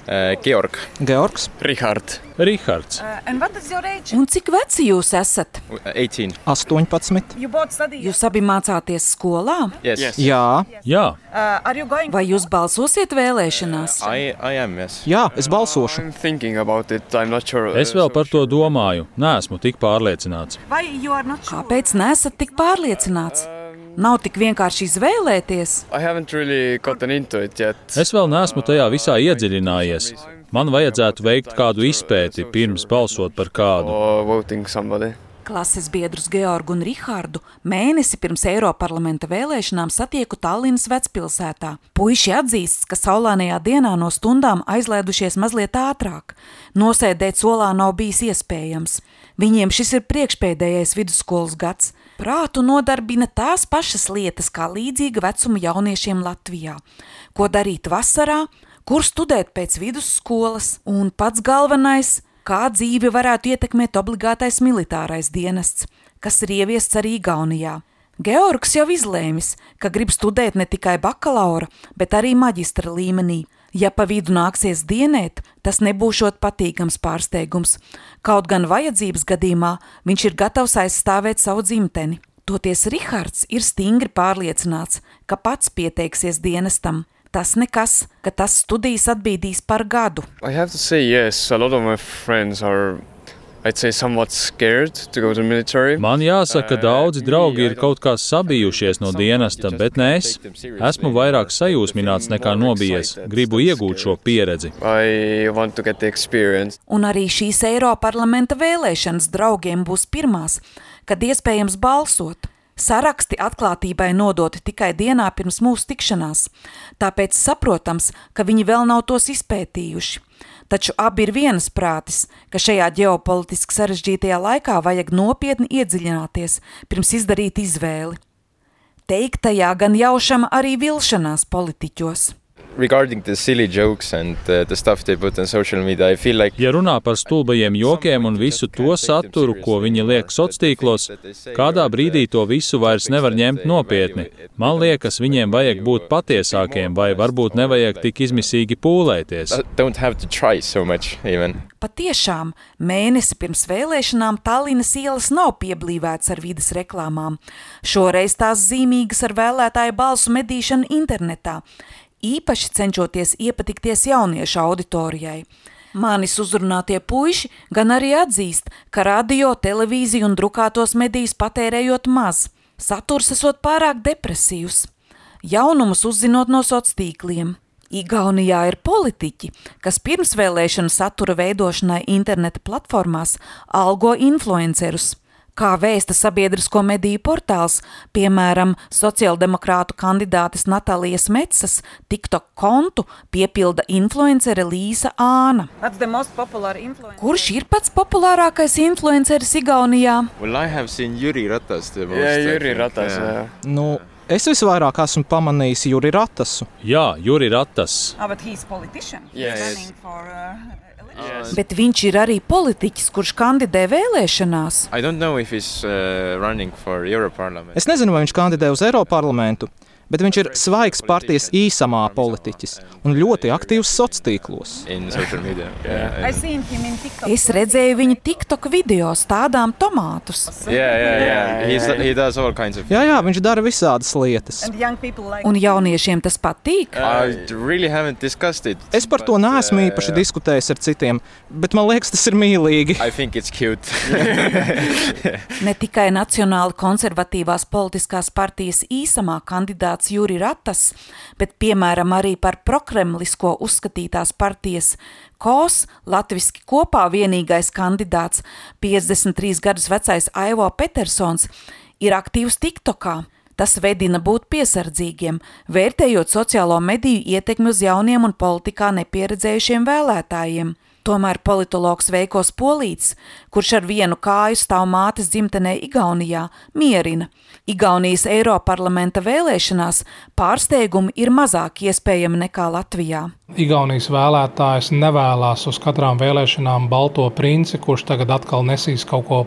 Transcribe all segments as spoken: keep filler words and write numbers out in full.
Uh, Georg. Georgs. Richard. Rihards. Uh, Un cik veci jūs esat? eighteen. astoņpadsmit. Jūs abi mācāties skolā? Yes. Yes. Jā, Jā, Vai jūs balsosiet vēlēšanās? I, I am, yes. jā, es balsošu. I'm thinking about it. I'm not sure. es vēl par to domāju. Neesmu tik pārliecināts. Kāpēc neesat tik pārliecināts? Nav tik vienkārši izvēlēties. I haven't really gotten into it yet. Es vēl neesmu tajā visā iedziļinājies. Man vajadzētu veikt kādu izpēti pirms balsot par kādu. Or voting somebody. Klases biedrus Georgu un Rihardu mēnesi pirms Eiroparlamenta vēlēšanām satieku Tallinas vecpilsētā. Puiši atzīst, ka saulainajā dienā no stundām aizlēdušies mazliet ātrāk. Nosēdēt solā nav bijis iespējams. Viņiem šis ir priekšpēdējais vidusskolas gads. Prātu nodarbina tās pašas lietas kā līdzīga vecuma jauniešiem Latvijā. Ko darīt vasarā, kur studēt pēc vidusskolas un pats galvenais, kā dzīvi varētu ietekmēt obligātais militārais dienests, kas ir ieviests arī Igaunijā. Georgs jau izlēmis, ka grib studēt ne tikai bakalaura, bet arī maģistra līmenī. Ja pa vidu nāksies dienēt, tas nebūšot patīkams pārsteigums. Kaut gan vajadzības gadījumā viņš ir gatavs aizstāvēt savu dzimteni. Toties Rihards ir stingri pārliecināts, ka pats pieteiksies dienestam. Tas nekas, ka tas studijas atbīdīs par gadu. I have to say yes. A lot of my friends are, I'd say, somewhat scared to go to the military. Man jāsaka, daudzi draugi ir kaut kā sabijušies no dienesta, bet ne es. Esmu vairāk sajūsmināts nekā nobijies. Gribu iegūt šo pieredzi. I want to get the experience. Un arī šīs Eiroparlamenta vēlēšanas draugiem būs pirmās, kad iespējams balsot. Saraksti atklātībai nodoti tikai dienā pirms mūsu tikšanās, tāpēc saprotams, ka viņi vēl nav tos izpētījuši. Taču abi ir vienas prātis, ka šajā ģeopolitiski sarežģītajā laikā vajag nopietni iedziļināties, pirms izdarīt izvēli. Teiktajā gan jaušama arī vilšanās politiķos. Regarding the silly jokes and uh, the stuff they put on social media, I feel like... Ja runā par stulbajiem jokiem un visu to saturu, ko viņi liek sociālos, kādā brīdī to visu vairs nevar ņemt nopietni. Man liekas, viņiem vajag būt patiesākiem, vai varbūt nevajag tik izmisīgi pūlēties. Don't have to try so much, even. Patiešām, mēnesi pirms vēlēšanām Tallinas ielas nav pieblīvēts ar vides reklāmām. Šoreiz tās zīmīgas ar vēlētāju balsu medīšanu internetā. Īpaši cenšoties iepatikties jauniešu auditorijai. Manis uzrunātie puiši gan arī atzīst, ka radio, televīziju un drukātos medijus patērējot maz. Saturs esot pārāk depresīvs. Jaunumus uzzinot no sociāliem. Igaunijā ir politiķi, kas pirmsvēlēšanu satura veidošanai interneta platformās algo influencerus. Kā vēsta sabiedrisko mediju portāls, piemēram, sociāldemokrātu kandidātes Natālijas Metsas TikTok kontu piepilda influencere Līsa Āna. Kurš ir pats populārākais influenceris Igaunijā? Well, I have seen Jüri Ratas the most. Yeah, Jüri Ratas, jā. Yeah. Nu, es visvairāk esmu pamanījis Juri Ratasu. Jā, Juri Ratas. Oh, but he's politician. Yes. He's running for, uh... Yes. Bet viņš ir arī politiķis, kurš kandidē vēlēšanās. I don't know if he's uh, running for Europarlament. Es nezinu, vai viņš kandidē uz Eiroparlamentu, bet viņš ir svaigs partijas īsamā politiķis un ļoti aktīvs sociālos. Yeah. Es redzēju viņa TikTok video stādām tomātus. Yeah, yeah, yeah. He's, he does all kinds of... Jā, jā, viņš dara visādas lietas. Un jauniešiem tas patīk? I really haven't discussed it. Es par to neesmu uh, īpaši diskutējis ar citiem, bet man liekas, tas ir mīlīgi. I think it's cute. Ne tikai nacionāli konservatīvās politiskās partijas īsamā kandidāts Juri Ratas, bet piemēram arī par prokremlisko uzskatītās partijas K O S, latviski kopā vienīgais kandidāts, piecdesmit trīs gadus vecais Aivo Petersons, ir aktīvs TikTokā. Tas vedina būt piesardzīgiem, vērtējot sociālo mediju ietekmi uz jauniem un politikā nepieredzējušiem vēlētājiem. Tomēr politologs Veikos Polīts, kurš ar vienu kāju stāv mātes dzimtenē Igaunijā, mierina. Igaunijas Eiroparlamenta vēlēšanās pārsteigumi ir mazāk iespējami nekā Latvijā. Igaunijas vēlētājs nevēlās uz katrām vēlēšanām balto princi, kurš tagad atkal nesīs kaut ko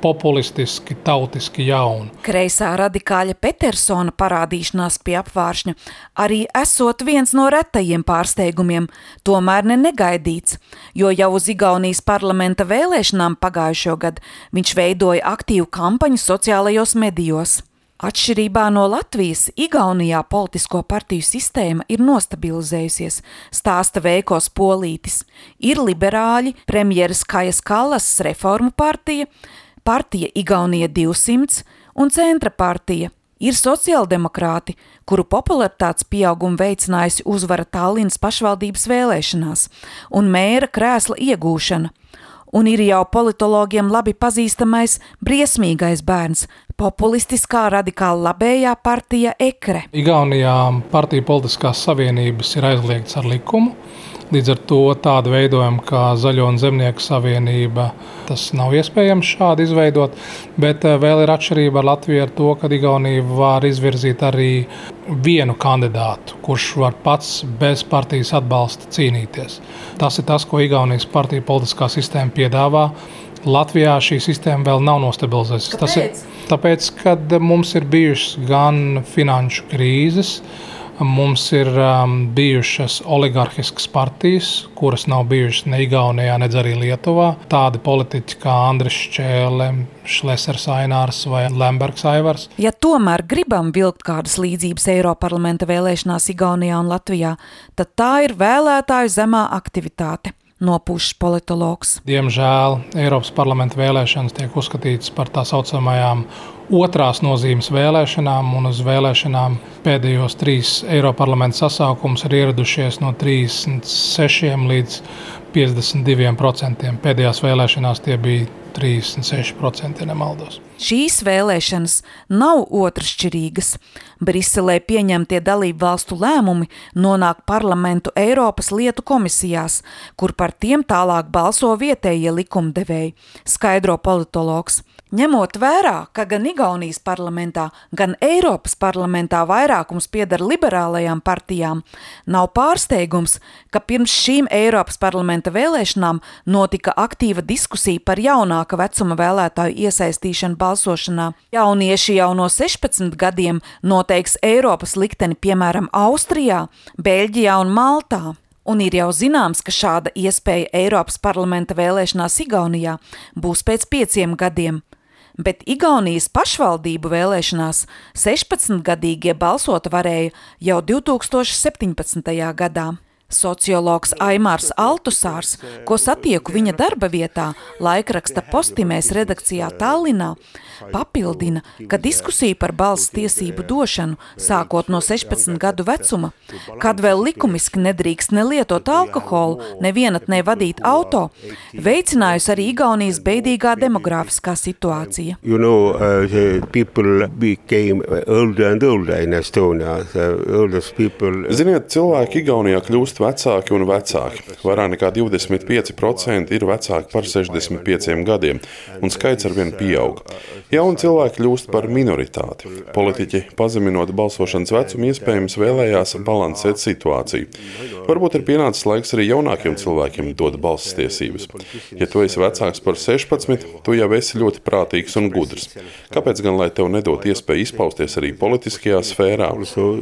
populistiski, tautiski jauni. Kreisā radikāļa Petersona parādīšanās pie apvāršņa arī esot viens no retajiem pārsteigumiem, tomēr ne negaidīts, jo jau uz Igaunijas parlamenta vēlēšanām pagājušo gadu viņš veidoja aktīvu kampaņu sociālajos medijos. Atšķirībā no Latvijas, Igaunijā politisko partiju sistēma ir nostabilizējusies, stāsta Veikos Polītis. Ir liberāļi, premjeras Kajas Kallasas reformu partija, partija Igaunija divsimts un centra partija. Ir sociāldemokrāti, kuru popularitātes pieaugumu veicinājusi uzvara Tallinas pašvaldības vēlēšanās un mēra krēsla iegūšana. Un ir jau politologiem labi pazīstamais briesmīgais bērns, populistiskā radikāla labējā partija Ekre. Igaunijā partiju politiskās savienības ir aizliegts ar likumu. Līdz ar to tādu veidojumu kā Zaļo un Zemnieku savienība, tas nav iespējams šādi izveidot, bet vēl ir atšķirība ar Latviju ar to, ka Igaunija var izvirzīt arī vienu kandidātu, kurš var pats bez partijas atbalsta cīnīties. Tas ir tas, ko Igaunijas partiju politiskā sistēma piedāvā. Latvijā šī sistēma vēl nav nostabilizējusies. Tas ir tāpēc, ka mums ir bijušas gan finanšu krīzes, mums ir um, bijušas oligarhiskas partijas, kuras nav bijušas ne Igaunijā, ne arī Lietuvā. Tādi politiķi kā Andris Šķēle, Šlesers Ainārs vai Lembergs Aivars. Ja tomēr gribam vilkt kādas līdzības Eiroparlamenta vēlēšanās Igaunijā un Latvijā, tad tā ir vēlētāju zemā aktivitāte. Nopūšs politologs. Diemžēl Eiropas parlamenta vēlēšanas tiek uzskatītas par tā saucamajām otrās nozīmes vēlēšanām, un uz vēlēšanām pēdējos trīs Eiroparlamenta sasaukumus ir ieradušies no trīsdesmit sešiem līdz piecdesmit diviem procentiem. Pēdējās vēlēšanās tie bija trīsdesmit seši procenti, ja nemaldos. Šīs vēlēšanas nav otršķirīgas. Briselē pieņemtie dalību valstu lēmumi nonāk parlamentu Eiropas lietu komisijās, kur par tiem tālāk balso vietējie likumdevēji, skaidro politologs. Ņemot vērā, ka gan Igaunijas parlamentā, gan Eiropas parlamentā vairākums pieder liberālajām partijām, nav pārsteigums, ka pirms šīm Eiropas parlamenta vēlēšanām notika aktīva diskusija par jaunāka vecuma vēlētāju iesaistīšanu balsošanā. Jaunieši jau no sešpadsmit gadiem noteiks Eiropas likteni, piemēram, Austrijā, Beļģijā un Maltā. Un ir jau zināms, ka šāda iespēja Eiropas parlamenta vēlēšanās Igaunijā būs pēc pieciem gadiem. Bet Igaunijas pašvaldību vēlēšanās sešpadsmitgadīgie balsot varēja jau divtūkstoš septiņpadsmitajā gadā. Sociologs Aimārs Altusārs, ko satieku viņa darba vietā, laikraksta Postimēs redakcijā Tallinā, papildina, ka diskusija par balss tiesību došanu, sākot no sešpadsmit gadu vecuma, kad vēl likumiski nedrīkst nelietot alkoholu, nevienatnē vadīt auto, veicinājusi arī Igaunijas beidīgā demogrāfiskā situācija. You know, uh, the people became older and older in Estonia. The oldest people... Ziniet, cilvēki Igaunijā kļūst vecāki un vecāki. Vairāk nekā divdesmit pieci procenti ir vecāki par sešdesmit pieciem gadiem, un skaits arvien pieaug. Jauni cilvēki kļūst par minoritāti. Politiķi, pazeminot balsošanas vecumu, iespējams vēlējās balansēt situāciju. Varbūt ir pienācis laiks arī jaunākiem cilvēkiem dot balsas tiesības. Ja tu esi vecāks par sešpadsmit, tu jau esi ļoti prātīgs un gudrs. Kāpēc gan, lai tev nedot iespēju izpausties arī politiskajā sfērā?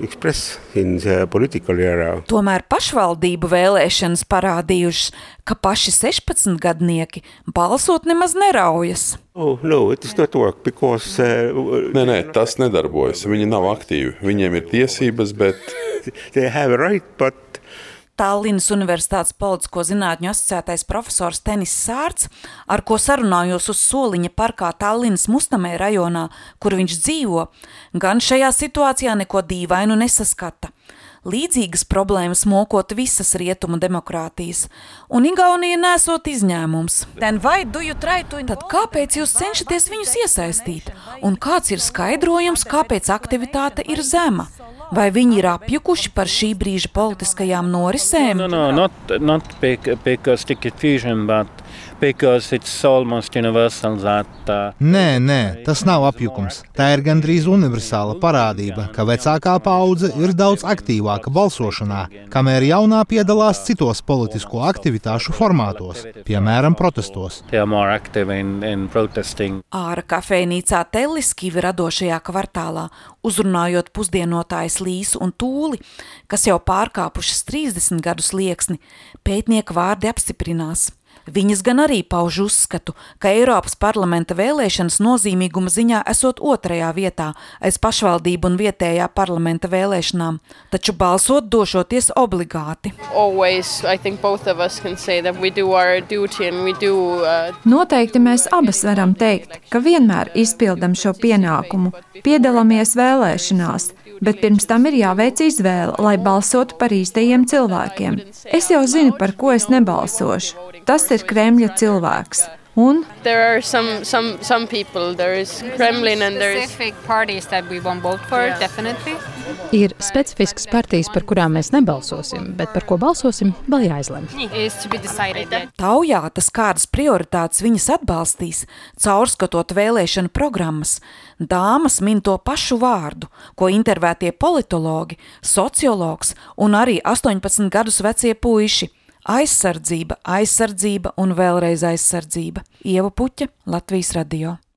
Tomēr pašvaldību vēlēšanas parādījušas, ka paši sešpadsmitgadnieki balsot nemaz neraujas. Oh, no, it is not work because... Uh, nē, nē, tas nedarbojas. Viņi nav aktīvi. Viņiem ir tiesības, bet... They have a right, but... Tallinas Universitātes politisko zinātņu asociētais profesors Tenis Sārts, ar ko sarunājos uz Soliņa parkā Tallinas Mustamē rajonā, kur viņš dzīvo, gan šajā situācijā neko dīvainu nesaskata. Līdzīgas problēmas mokot visas rietumu demokrātijas, un Igaunija nesot izņēmums. Tad kāpēc jūs cenšaties viņus iesaistīt? Un kāds ir skaidrojums, kāpēc aktivitāte ir zema? Vai viņi ir apjukuši par šī brīža politiskajām norisēm? No, no, not, not big, big uh, sticky fusion, but because it's almost universal that. Uh, nē, nē, tas nav apjukums. Tā ir gandrīz universāla parādība, ka vecākā paudze ir daudz aktīvāka balsošanā, kamēr jaunā piedalās citos politisko aktivitāšu formātos, piemēram, protestos. They are more active in, in protesting. Āra kafejnīcā Telliskivi radošajā kvartālā, uzrunājot pusdienotājs Līsu un Tūli, kas jau pārkāpušas trīsdesmit gadu slieksni, pētnieka vārdi apstiprinās. Viņas gan arī pauž uzskatu, ka Eiropas parlamenta vēlēšanas nozīmīguma ziņā esot otrajā vietā aiz pašvaldību un vietējā parlamenta vēlēšanām, taču balsot došoties obligāti. Always, I think both of us can say that we do our duty and we do. Uh... Noteikti mēs abas varam teikt, ka vienmēr izpildam šo pienākumu, piedalāmies vēlēšanās, bet pirms tam ir jāveic izvēle, lai balsotu par īstajiem cilvēkiem. Es jau zinu, par ko es nebalsošu. Tas ir Kremļa cilvēks. Un there are some some some people, there is Kremlin and there is specific parties that we won't vote for, yeah. Definitely. Ir specifiskas partijas, par kurām mēs nebalsosim, bet par ko balsosim, vēl jāizlem. Taujātas, kādas prioritātes viņas atbalstīs, caurskatot vēlēšanu programmas, dāmas min to pašu vārdu, ko intervētie politologi, sociologs un arī astoņpadsmit gadus vecie puiši. Aizsardzība, aizsardzība un vēlreiz aizsardzība. Ieva Puķa, Latvijas radio.